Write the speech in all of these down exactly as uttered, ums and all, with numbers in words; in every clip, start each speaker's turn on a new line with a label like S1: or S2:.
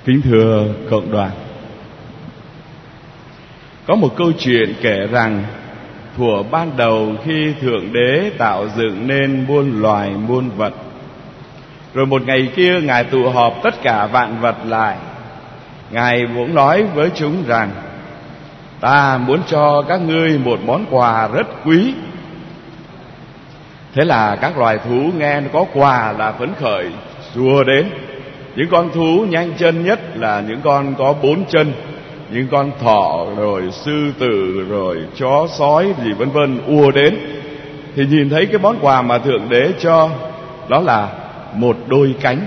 S1: Kính thưa cộng đoàn, có một câu chuyện kể rằng thuở ban đầu khi Thượng Đế tạo dựng nên muôn loài muôn vật, rồi một ngày kia Ngài tụ họp tất cả vạn vật lại. Ngài cũng nói với chúng rằng: ta muốn cho các ngươi một món quà rất quý. Thế là các loài thú nghe có quà là phấn khởi rùa đến. Những con thú nhanh chân nhất là những con có bốn chân, những con thỏ rồi sư tử rồi chó sói gì vân vân ùa đến. Thì nhìn thấy cái món quà mà Thượng Đế cho, đó là một đôi cánh.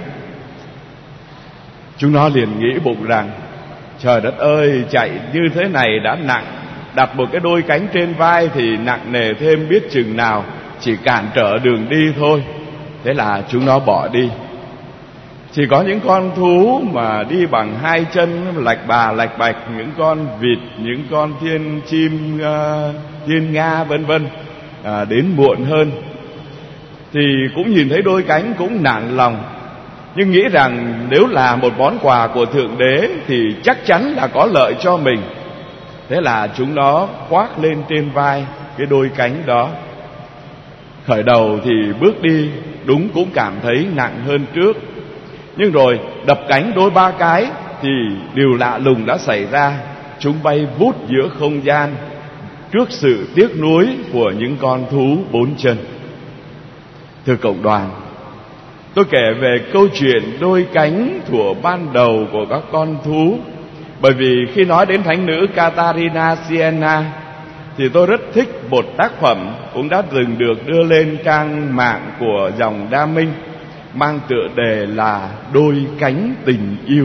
S1: Chúng nó liền nghĩ bụng rằng: trời đất ơi, chạy như thế này đã nặng, đặt một cái đôi cánh trên vai thì nặng nề thêm biết chừng nào, chỉ cản trở đường đi thôi. Thế là chúng nó bỏ đi. Chỉ có những con thú mà đi bằng hai chân lạch bà lạch bạch, những con vịt, những con thiên chim, uh, thiên nga vân vân à, đến muộn hơn. Thì cũng nhìn thấy đôi cánh cũng nản lòng, nhưng nghĩ rằng nếu là một món quà của Thượng Đế thì chắc chắn là có lợi cho mình. Thế là chúng nó khoác lên trên vai cái đôi cánh đó. Khởi đầu thì bước đi đúng cũng cảm thấy nặng hơn trước, nhưng rồi đập cánh đôi ba cái thì điều lạ lùng đã xảy ra. Chúng bay vút giữa không gian trước sự tiếc nuối của những con thú bốn chân. Thưa cộng đoàn, tôi kể về câu chuyện đôi cánh thuở ban đầu của các con thú, bởi vì khi nói đến thánh nữ Catarina Siena thì tôi rất thích một tác phẩm cũng đã từng được đưa lên trang mạng của dòng Đa Minh, mang tựa đề là Đôi cánh tình yêu.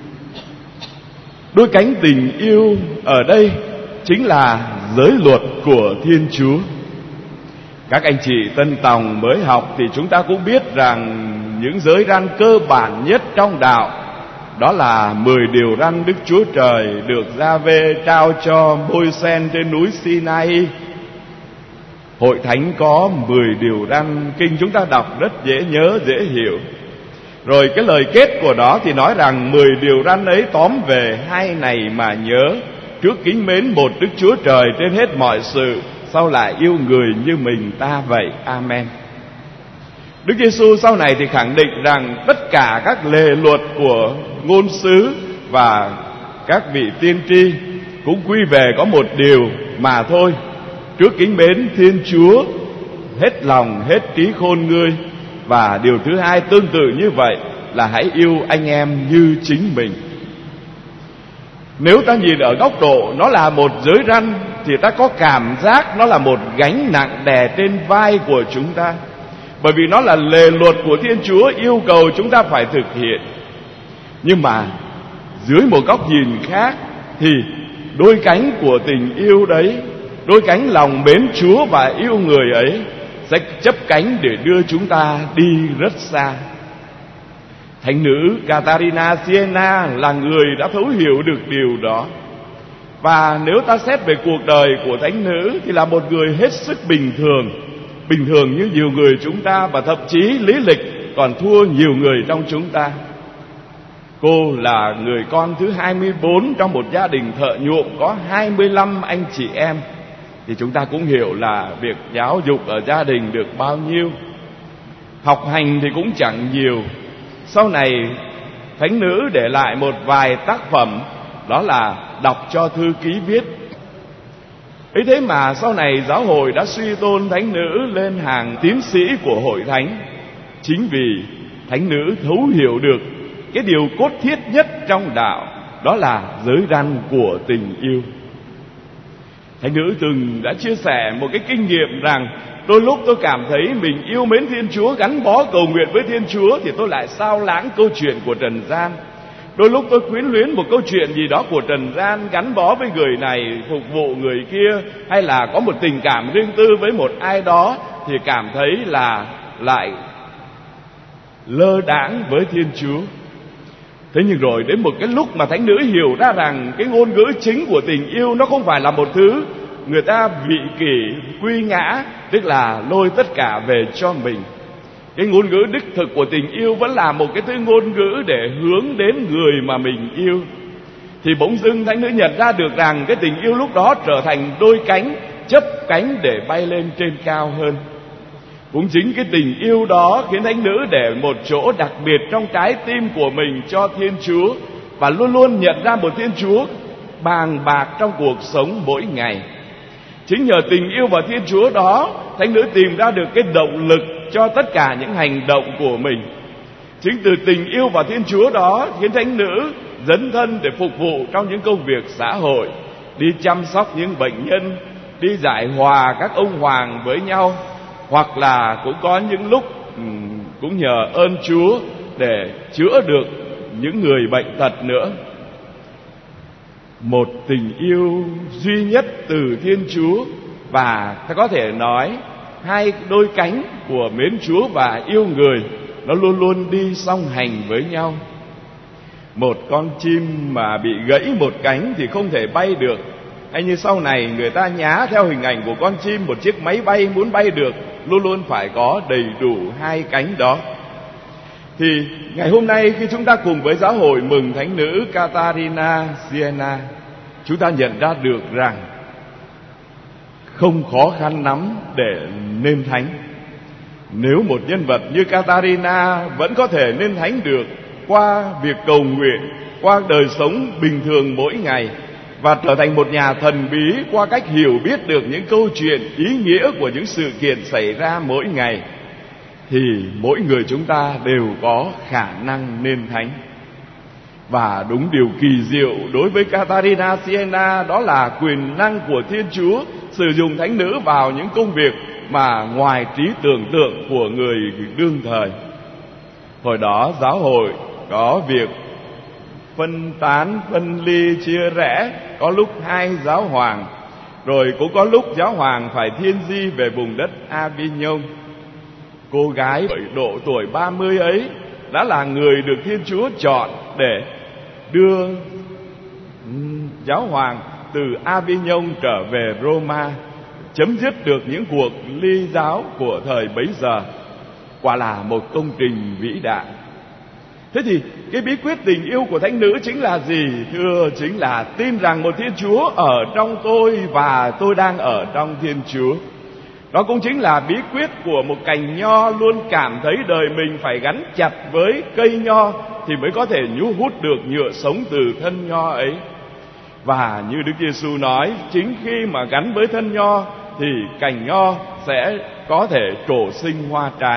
S1: Đôi cánh tình yêu ở đây chính là giới luật của Thiên Chúa. Các anh chị tân tòng mới học thì chúng ta cũng biết rằng những giới răn cơ bản nhất trong đạo đó là mười điều răn Đức Chúa Trời được Gia-vê trao cho Môi-sen trên núi Sinai. Hội thánh có mười điều răn, kinh chúng ta đọc rất dễ nhớ, dễ hiểu. Rồi cái lời kết của đó thì nói rằng mười điều răn ấy tóm về hai này mà nhớ: trước kính mến một Đức Chúa Trời trên hết mọi sự, sau lại yêu người như mình ta vậy. Amen. Đức Giêsu sau này thì khẳng định rằng tất cả các lề luật của ngôn sứ và các vị tiên tri cũng quy về có một điều mà thôi: trước kính mến Thiên Chúa hết lòng hết trí khôn ngươi, và điều thứ hai tương tự như vậy là hãy yêu anh em như chính mình. Nếu ta nhìn ở góc độ nó là một giới răn thì ta có cảm giác nó là một gánh nặng đè trên vai của chúng ta, bởi vì nó là lề luật của Thiên Chúa yêu cầu chúng ta phải thực hiện. Nhưng mà dưới một góc nhìn khác thì đôi cánh của tình yêu đấy, đôi cánh lòng mến Chúa và yêu người ấy sẽ chấp cánh để đưa chúng ta đi rất xa. Thánh nữ Catarina Siena là người đã thấu hiểu được điều đó. Và nếu ta xét về cuộc đời của thánh nữ thì là một người hết sức bình thường, bình thường như nhiều người chúng ta, và thậm chí lý lịch còn thua nhiều người trong chúng ta. Cô là người con thứ hai mươi bốn trong một gia đình thợ nhuộm có hai mươi lăm anh chị em. Thì chúng ta cũng hiểu là việc giáo dục ở gia đình được bao nhiêu. Học hành thì cũng chẳng nhiều. Sau này thánh nữ để lại một vài tác phẩm, đó là đọc cho thư ký viết. Ấy thế mà sau này giáo hội đã suy tôn thánh nữ lên hàng tiến sĩ của hội thánh, chính vì thánh nữ thấu hiểu được cái điều cốt thiết nhất trong đạo, đó là giới răn của tình yêu. Thánh nữ từng đã chia sẻ một cái kinh nghiệm rằng đôi lúc tôi cảm thấy mình yêu mến Thiên Chúa, gắn bó cầu nguyện với Thiên Chúa, thì tôi lại sao lãng câu chuyện của trần gian. Đôi lúc tôi quyến luyến một câu chuyện gì đó của trần gian, gắn bó với người này, phục vụ người kia, hay là có một tình cảm riêng tư với một ai đó, thì cảm thấy là lại lơ đãng với Thiên Chúa. Thế nhưng rồi đến một cái lúc mà thánh nữ hiểu ra rằng cái ngôn ngữ chính của tình yêu nó không phải là một thứ người ta vị kỷ quy ngã, tức là lôi tất cả về cho mình, Cái ngôn ngữ đích thực của tình yêu vẫn là một cái thứ ngôn ngữ để hướng đến người mà mình yêu. Thì bỗng dưng thánh nữ nhận ra được rằng cái tình yêu lúc đó trở thành đôi cánh, chấp cánh để bay lên trên cao hơn. Cũng chính cái tình yêu đó khiến thánh nữ để một chỗ đặc biệt trong trái tim của mình cho Thiên Chúa, và luôn luôn nhận ra một Thiên Chúa bàng bạc trong cuộc sống mỗi ngày. Chính nhờ tình yêu vào Thiên Chúa đó, thánh nữ tìm ra được cái động lực cho tất cả những hành động của mình. Chính từ tình yêu vào Thiên Chúa đó khiến thánh nữ dấn thân để phục vụ trong những công việc xã hội, đi chăm sóc những bệnh nhân, đi giải hòa các ông hoàng với nhau, hoặc là cũng có những lúc um, cũng nhờ ơn Chúa để chữa được những người bệnh tật nữa. Một tình yêu duy nhất từ Thiên Chúa, và ta có thể nói hai đôi cánh của mến Chúa và yêu người nó luôn luôn đi song hành với nhau. Một con chim mà bị gãy một cánh thì không thể bay được, hay như sau này người ta nhá theo hình ảnh của con chim một chiếc máy bay muốn bay được, luôn luôn phải có đầy đủ hai cánh đó. Thì ngày hôm nay khi chúng ta cùng với giáo hội mừng thánh nữ Catarina Siena, chúng ta nhận ra được rằng không khó khăn lắm để nên thánh. Nếu một nhân vật như Catarina vẫn có thể nên thánh được qua việc cầu nguyện, qua đời sống bình thường mỗi ngày, và trở thành một nhà thần bí qua cách hiểu biết được những câu chuyện ý nghĩa của những sự kiện xảy ra mỗi ngày, thì mỗi người chúng ta đều có khả năng nên thánh. Và đúng điều kỳ diệu đối với Catarina Siena đó là quyền năng của Thiên Chúa sử dụng thánh nữ vào những công việc mà ngoài trí tưởng tượng của người đương thời. Hồi đó giáo hội có việc phân tán, phân ly, chia rẽ, có lúc hai giáo hoàng, rồi cũng có lúc giáo hoàng phải thiên di về vùng đất Avignon. Cô gái ở độ tuổi ba mươi ấy đã là người được Thiên Chúa chọn để đưa giáo hoàng từ Avignon trở về Roma, chấm dứt được những cuộc ly giáo của thời bấy giờ. Quả là một công trình vĩ đại. Thế thì cái bí quyết tình yêu của thánh nữ chính là gì? Thưa, chính là tin rằng một Thiên Chúa ở trong tôi và tôi đang ở trong Thiên Chúa. Đó cũng chính là bí quyết của một cành nho luôn cảm thấy đời mình phải gắn chặt với cây nho thì mới có thể nhu hút được nhựa sống từ thân nho ấy. Và như Đức Giêsu nói, chính khi mà gắn với thân nho thì cành nho sẽ có thể trổ sinh hoa trái.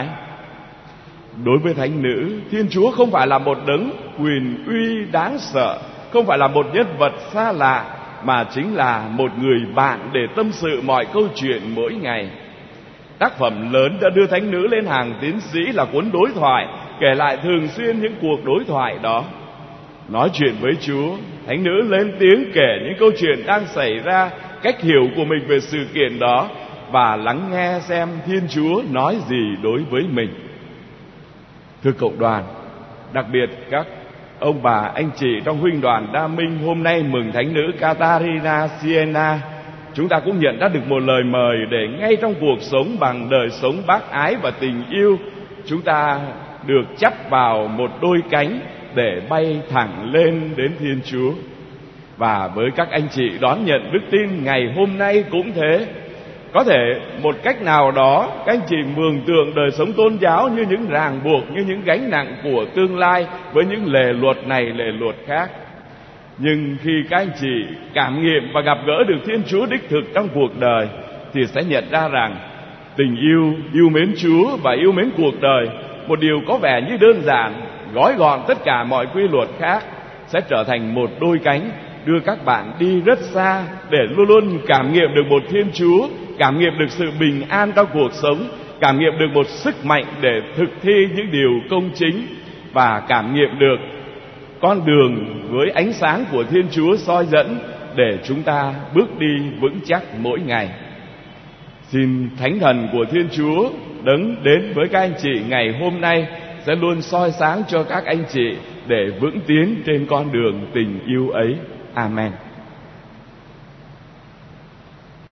S1: Đối với thánh nữ, Thiên Chúa không phải là một đấng quyền uy đáng sợ, không phải là một nhân vật xa lạ, mà chính là một người bạn để tâm sự mọi câu chuyện mỗi ngày. Tác phẩm lớn đã đưa thánh nữ lên hàng tiến sĩ là cuốn Đối thoại, kể lại thường xuyên những cuộc đối thoại đó. Nói chuyện với Chúa, thánh nữ lên tiếng kể những câu chuyện đang xảy ra, cách hiểu của mình về sự kiện đó, và lắng nghe xem Thiên Chúa nói gì đối với mình. Thưa cộng đoàn, đặc biệt các ông bà anh chị trong huynh đoàn Đa Minh hôm nay mừng thánh nữ Catarina Siena, chúng ta cũng nhận ra được một lời mời để ngay trong cuộc sống bằng đời sống bác ái và tình yêu, chúng ta được chắp vào một đôi cánh để bay thẳng lên đến Thiên Chúa. Và với các anh chị đón nhận đức tin ngày hôm nay cũng thế. Có thể một cách nào đó các anh chị mường tượng đời sống tôn giáo như những ràng buộc, như những gánh nặng của tương lai với những lề luật này lề luật khác. Nhưng khi các anh chị cảm nghiệm và gặp gỡ được Thiên Chúa đích thực trong cuộc đời thì sẽ nhận ra rằng tình yêu, yêu mến Chúa và yêu mến cuộc đời, một điều có vẻ như đơn giản, gói gọn tất cả mọi quy luật khác, sẽ trở thành một đôi cánh đưa các bạn đi rất xa để luôn luôn cảm nghiệm được một Thiên Chúa, cảm nghiệm được sự bình an trong cuộc sống, cảm nghiệm được một sức mạnh để thực thi những điều công chính, và cảm nghiệm được con đường với ánh sáng của Thiên Chúa soi dẫn để chúng ta bước đi vững chắc mỗi ngày. Xin Thánh Thần của Thiên Chúa đấng đến với các anh chị ngày hôm nay sẽ luôn soi sáng cho các anh chị để vững tiến trên con đường tình yêu ấy. Amen.